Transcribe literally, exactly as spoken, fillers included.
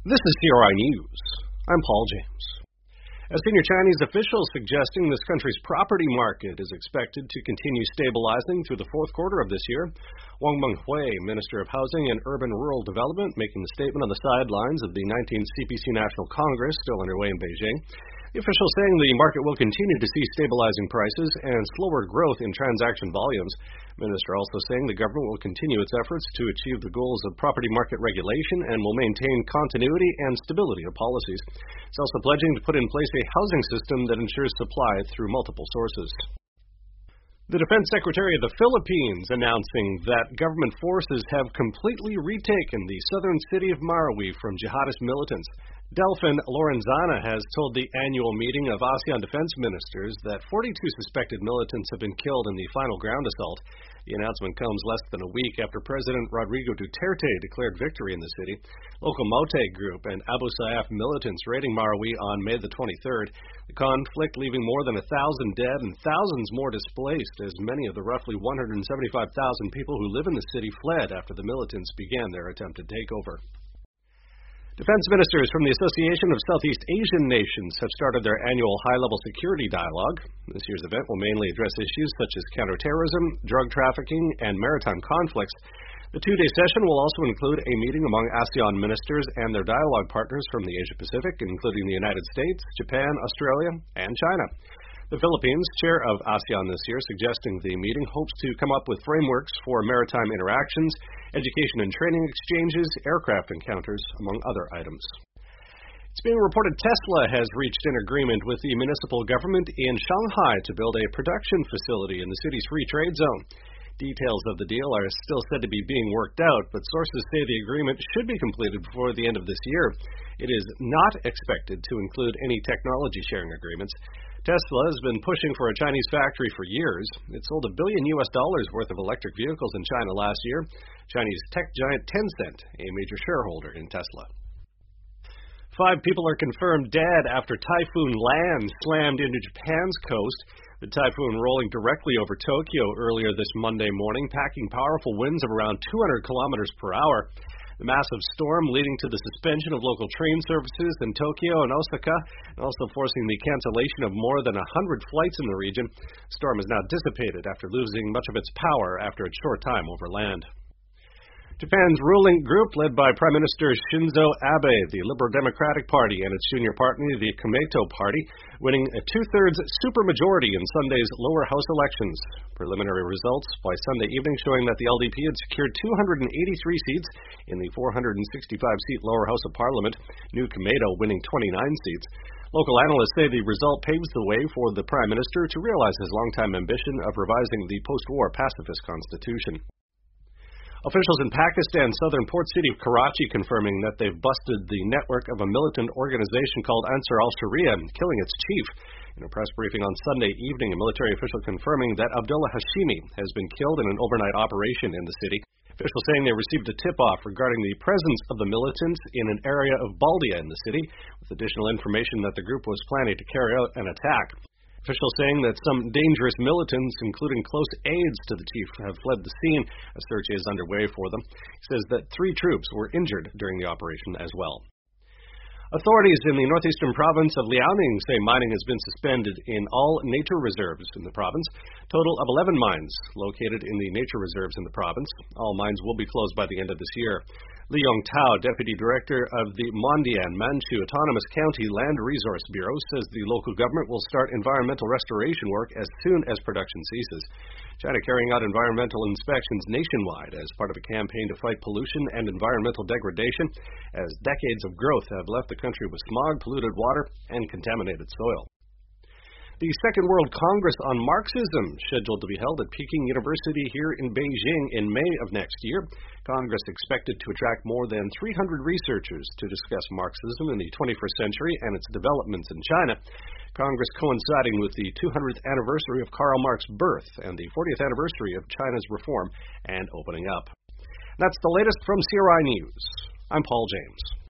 This is C R I News. I'm Paul James. A senior Chinese official suggesting this country's property market is expected to continue stabilizing through the fourth quarter of this year. Wang Menghui, Minister of Housing and Urban-Rural Development, making the statement on the sidelines of the nineteenth C P C National Congress still underway in Beijing. The official saying the market will continue to see stabilizing prices and slower growth in transaction volumes. Minister also saying the government will continue its efforts to achieve the goals of property market regulation and will maintain continuity and stability of policies. It's also pledging to put in place a housing system that ensures supply through multiple sources. The Defense Secretary of the Philippines announcing that government forces have completely retaken the southern city of Marawi from jihadist militants. Delfin Lorenzana has told the annual meeting of ASEAN defense ministers that forty-two suspected militants have been killed in the final ground assault. The announcement comes less than a week after President Rodrigo Duterte declared victory in the city. Local Mote group and Abu Sayyaf militants raiding Marawi on May the twenty-third. The conflict leaving more than a thousand dead and thousands more displaced as many of the roughly one hundred seventy-five thousand people who live in the city fled after the militants began their attempted takeover. Defense ministers from the Association of Southeast Asian Nations have started their annual high-level security dialogue. This year's event will mainly address issues such as counterterrorism, drug trafficking, and maritime conflicts. The two-day session will also include a meeting among ASEAN ministers and their dialogue partners from the Asia-Pacific, including the United States, Japan, Australia, and China. The Philippines, chair of ASEAN this year, suggesting the meeting hopes to come up with frameworks for maritime interactions, education and training exchanges, aircraft encounters, among other items. It's being reported Tesla has reached an agreement with the municipal government in Shanghai to build a production facility in the city's free trade zone. Details of the deal are still said to be being worked out, but sources say the agreement should be completed before the end of this year. It is not expected to include any technology sharing agreements. Tesla has been pushing for a Chinese factory for years. It sold a billion U S dollars worth of electric vehicles in China last year. Chinese tech giant Tencent, a major shareholder in Tesla. Five people are confirmed dead after Typhoon Lan slammed into Japan's coast. The typhoon rolling directly over Tokyo earlier this Monday morning, packing powerful winds of around two hundred kilometers per hour. The massive storm leading to the suspension of local train services in Tokyo and Osaka, and also forcing the cancellation of more than one hundred flights in the region. The storm is now dissipated after losing much of its power after a short time over land. Japan's ruling group, led by Prime Minister Shinzo Abe, the Liberal Democratic Party, and its junior partner, the Komeito Party, winning a two-thirds supermajority in Sunday's lower house elections. Preliminary results by Sunday evening showing that the L D P had secured two hundred eighty-three seats in the four hundred sixty-five seat lower house of parliament, New Komeito winning twenty-nine seats. Local analysts say the result paves the way for the Prime Minister to realize his longtime ambition of revising the post-war pacifist constitution. Officials in Pakistan's southern port city of Karachi confirming that they've busted the network of a militant organization called Ansar al-Sharia, killing its chief. In a press briefing on Sunday evening, a military official confirming that Abdullah Hashimi has been killed in an overnight operation in the city. Officials saying they received a tip-off regarding the presence of the militants in an area of Baldia in the city, with additional information that the group was planning to carry out an attack. Officials saying that some dangerous militants, including close aides to the chief, have fled the scene. A search is underway for them. He says that three troops were injured during the operation as well. Authorities in the northeastern province of Liaoning say mining has been suspended in all nature reserves in the province. Total of eleven mines located in the nature reserves in the province. All mines will be closed by the end of this year. Li Yongtao, Deputy Director of the Mondian Manchu Autonomous County Land Resource Bureau, says the local government will start environmental restoration work as soon as production ceases. China carrying out environmental inspections nationwide as part of a campaign to fight pollution and environmental degradation, as decades of growth have left the country with smog, polluted water, and contaminated soil. The Second World Congress on Marxism, scheduled to be held at Peking University here in Beijing in May of next year. Congress expected to attract more than three hundred researchers to discuss Marxism in the twenty-first century and its developments in China. Congress coinciding with the two hundredth anniversary of Karl Marx's birth and the fortieth anniversary of China's reform and opening up. That's the latest from C R I News. I'm Paul James.